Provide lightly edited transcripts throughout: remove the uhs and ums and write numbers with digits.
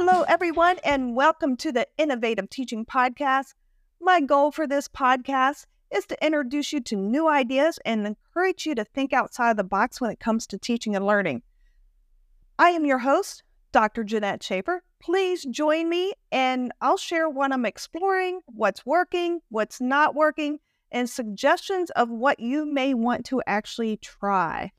Hello, everyone, and welcome to the Innovative Teaching Podcast. My goal for this podcast is to introduce you to new ideas and encourage you to think outside the box when it comes to teaching and learning. I am your host, Dr. Jeanette Schaefer. Please join me, and I'll share what I'm exploring, what's working, what's not working, and suggestions of what you may want to actually try.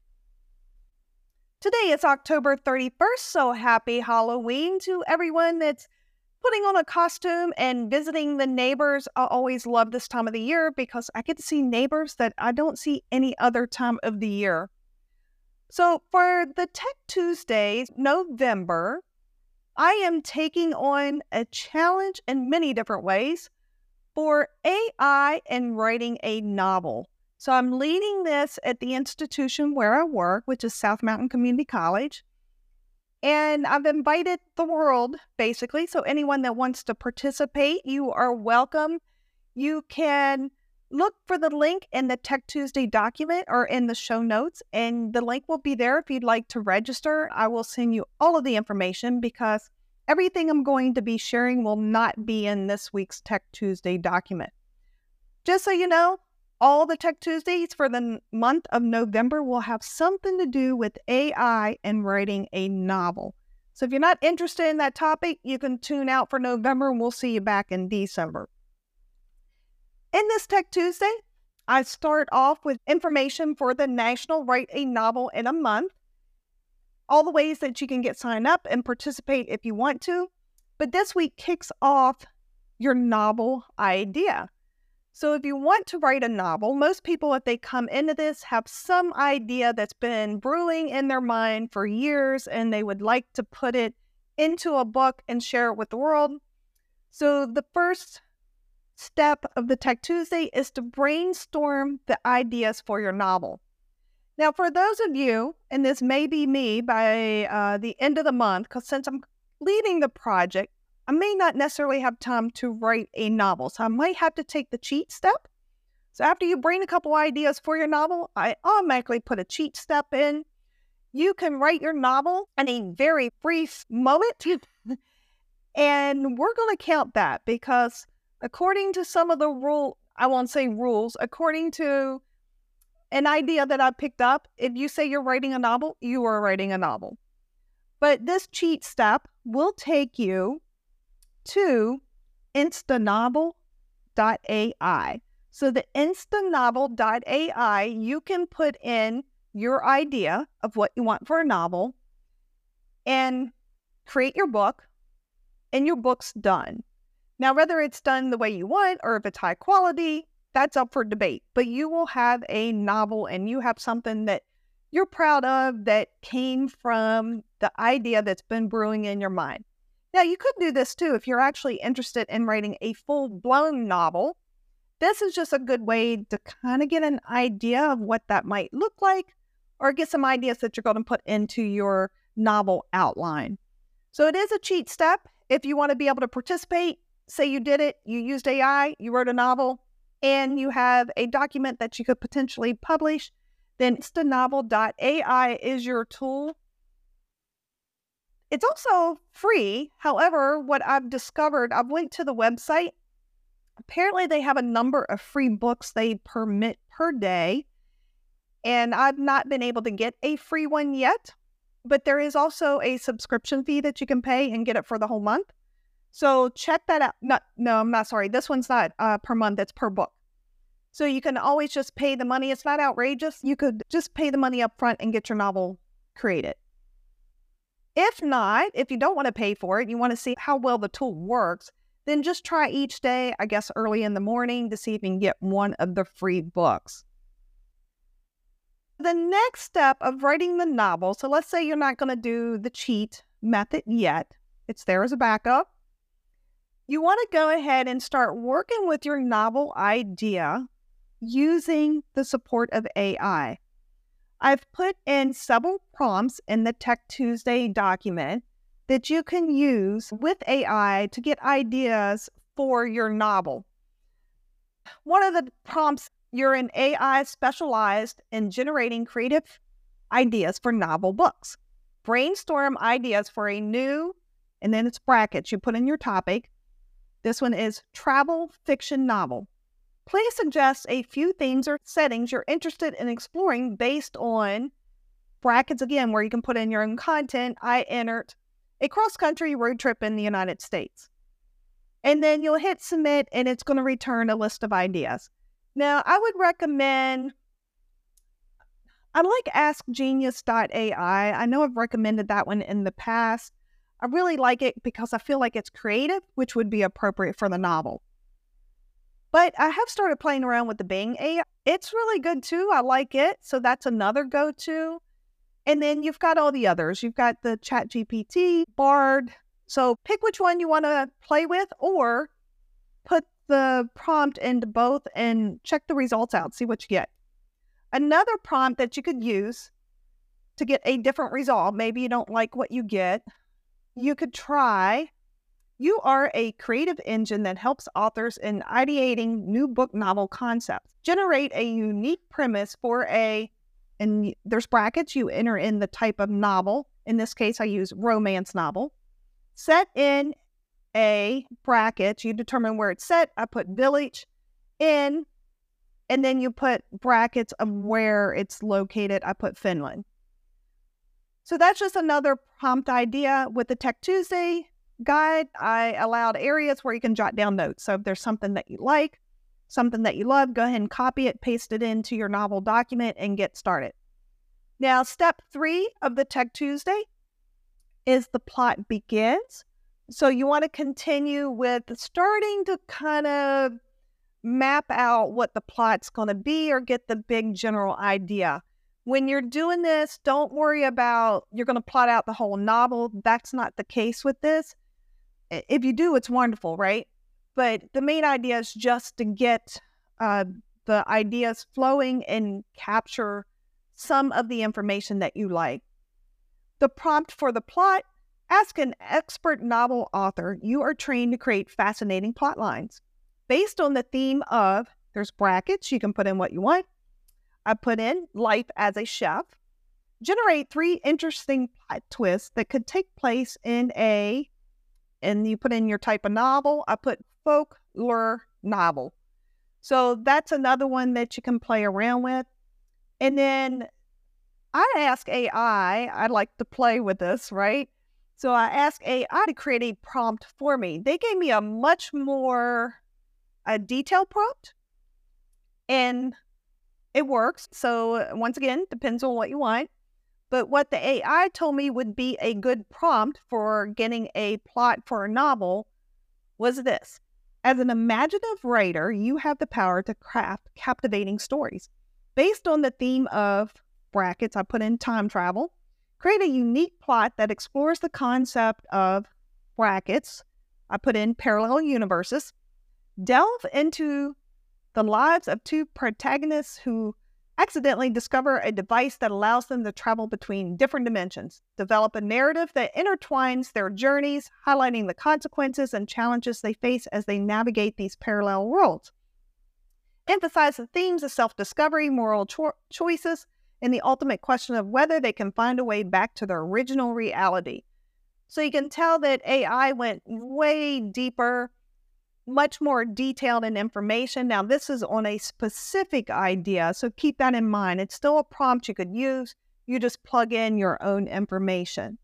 Today is October 31st, so happy Halloween to everyone that's putting on a costume and visiting the neighbors. I always love this time of the year because I get to see neighbors that I don't see any other time of the year. So for the Tech Tuesdays, November, I am taking on a challenge in many different ways for AI and writing a novel. So I'm leading this at the institution where I work, which is South Mountain Community College. And I've invited the world, basically. So anyone that wants to participate, you are welcome. You can look for the link in the Tech Tuesday document or in the show notes, and the link will be there if you'd like to register. I will send you all of the information because everything I'm going to be sharing will not be in this week's Tech Tuesday document. Just so you know, all the Tech Tuesdays for the month of November will have something to do with AI and writing a novel. So if you're not interested in that topic, you can tune out for November and we'll see you back in December. In this Tech Tuesday, I start off with information for the National Write a Novel in a Month, all the ways that you can get signed up and participate if you want to. But this week kicks off your novel idea. So if you want to write a novel, most people, if they come into this, have some idea that's been brewing in their mind for years, and they would like to put it into a book and share it with the world. So the first step of the Tech Tuesday is to brainstorm the ideas for your novel. Now, for those of you, and this may be me by the end of the month, because since I'm leading the project, I may not necessarily have time to write a novel, so I might have to take the cheat step. So after you bring a couple ideas for your novel, I automatically put a cheat step in. You can write your novel in a very brief moment, and we're going to count that because according to some of the rules, according to an idea that I picked up, if you say you're writing a novel, you are writing a novel. But this cheat step will take you to instanovel.ai. So the instanovel.ai, you can put in your idea of what you want for a novel and create your book, and your book's done. Now, whether it's done the way you want or if it's high quality, that's up for debate. But you will have a novel and you have something that you're proud of that came from the idea that's been brewing in your mind. Now, you could do this too if you're actually interested in writing a full-blown novel. This is just a good way to kind of get an idea of what that might look like or get some ideas that you're going to put into your novel outline. So it is a cheat step. If you want to be able to participate, say you did it, you used AI, you wrote a novel, and you have a document that you could potentially publish, then instanovel.ai is your tool. It's also free. However, what I've discovered, I've went to the website. Apparently, they have a number of free books they permit per day, and I've not been able to get a free one yet, but there is also a subscription fee that you can pay and get it for the whole month. So check that out. I'm not sorry. This one's not per month. It's per book. So you can always just pay the money. It's not outrageous. You could just pay the money up front and get your novel created. If not, if you don't want to pay for it, you want to see how well the tool works, then just try each day, I guess early in the morning, to see if you can get one of the free books. The next step of writing the novel, so let's say you're not going to do the cheat method yet. It's there as a backup. You want to go ahead and start working with your novel idea using the support of AI. I've put in several prompts in the Tech Tuesday document that you can use with AI to get ideas for your novel. One of the prompts, you're an AI specialized in generating creative ideas for novel books. Brainstorm ideas for a new and then it's brackets. You put in your topic. This one is travel fiction novel. Please suggest a few themes or settings you're interested in exploring based on brackets again, where you can put in your own content. I entered a cross-country road trip in the United States. And then you'll hit submit, and it's going to return a list of ideas. Now, I would recommend, I like AskGenius.ai. I know I've recommended that one in the past. I really like it because I feel like it's creative, which would be appropriate for the novel. But I have started playing around with the Bing AI. It's really good too. I like it. So that's another go-to. And then you've got all the others. You've got the ChatGPT, Bard. So pick which one you want to play with, or put the prompt into both and check the results out, see what you get. Another prompt that you could use to get a different result, maybe you don't like what you get, you could try, you are a creative engine that helps authors in ideating new book novel concepts. Generate a unique premise for and there's brackets, you enter in the type of novel. In this case, I use romance novel. Set in a bracket, you determine where it's set. I put village in, and then you put brackets of where it's located. I put Finland. So that's just another prompt idea. With the Tech Tuesday guide, I allowed areas where you can jot down notes. So if there's something that you like, something that you love, go ahead and copy it, paste it into your novel document, and get started. Now, step 3 of the Tech Tuesday is the plot begins. So you want to continue with starting to kind of map out what the plot's going to be or get the big general idea. When you're doing this, don't worry about you're going to plot out the whole novel. That's not the case with this. If you do, it's wonderful, right? But the main idea is just to get the ideas flowing and capture some of the information that you like. The prompt for the plot: ask an expert novel author you are trained to create fascinating plot lines. Based on the theme of, there's brackets, you can put in what you want. I put in life as a chef. Generate 3 interesting plot twists that could take place in and you put in your type of novel. I put folklore novel. So that's another one that you can play around with. And then I ask AI, I like to play with this, right? So I asked AI to create a prompt for me. They gave me a much more detailed prompt, and it works. So once again, depends on what you want. But what the AI told me would be a good prompt for getting a plot for a novel was this: as an imaginative writer, you have the power to craft captivating stories. Based on the theme of brackets, I put in time travel. Create a unique plot that explores the concept of brackets. I put in parallel universes. Delve into the lives of 2 protagonists who accidentally discover a device that allows them to travel between different dimensions. Develop a narrative that intertwines their journeys, highlighting the consequences and challenges they face as they navigate these parallel worlds. Emphasize the themes of self-discovery, moral choices, and the ultimate question of whether they can find a way back to their original reality. So you can tell that AI went way deeper, much more detailed in information. Now, this is on a specific idea, so keep that in mind. It's still a prompt you could use. You just plug in your own information.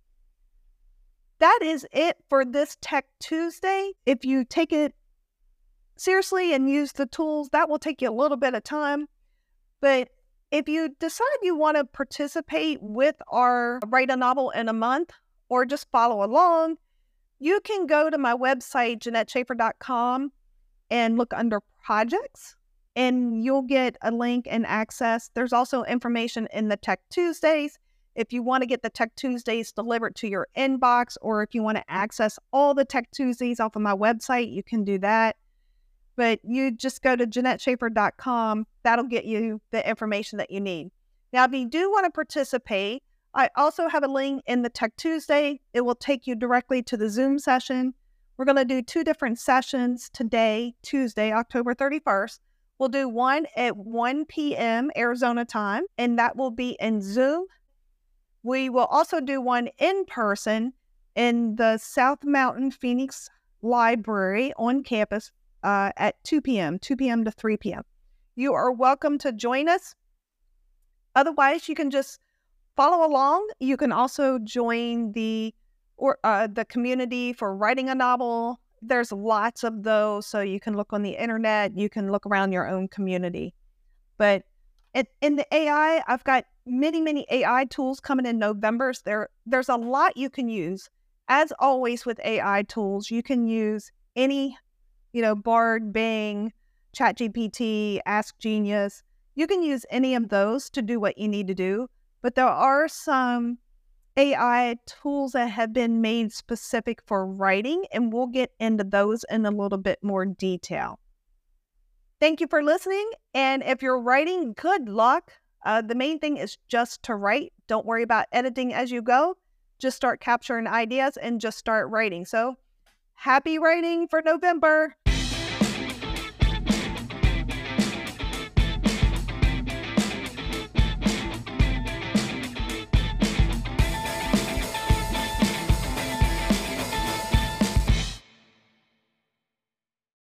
That is it for this Tech Tuesday. If you take it seriously and use the tools, that will take you a little bit of time. But if you decide you want to participate with our Write a Novel in a Month, or just follow along, you can go to my website, JeanetteSchaefer.com, and look under projects, and you'll get a link and access. There's also information in the Tech Tuesdays. If you want to get the Tech Tuesdays delivered to your inbox, or if you want to access all the Tech Tuesdays off of my website, you can do that. But you just go to JeanetteSchaefer.com. That'll get you the information that you need. Now, if you do want to participate, I also have a link in the Tech Tuesday. It will take you directly to the Zoom session. We're going to do 2 different sessions today, Tuesday, October 31st. We'll do one at 1 p.m. Arizona time, and that will be in Zoom. We will also do one in person in the South Mountain Phoenix Library on campus at 2 p.m., 2 p.m. to 3 p.m. You are welcome to join us. Otherwise, you can just follow along. You can also join the community for writing a novel. There's lots of those, so you can look on the internet. You can look around your own community. But in the AI, I've got many AI tools coming in November. There's a lot you can use. As always with AI tools, you can use any, Bard, Bing, ChatGPT, Ask Genius. You can use any of those to do what you need to do. But there are some AI tools that have been made specific for writing, and we'll get into those in a little bit more detail. Thank you for listening. And if you're writing, good luck. The main thing is just to write. Don't worry about editing as you go. Just start capturing ideas and just start writing. So happy writing for November.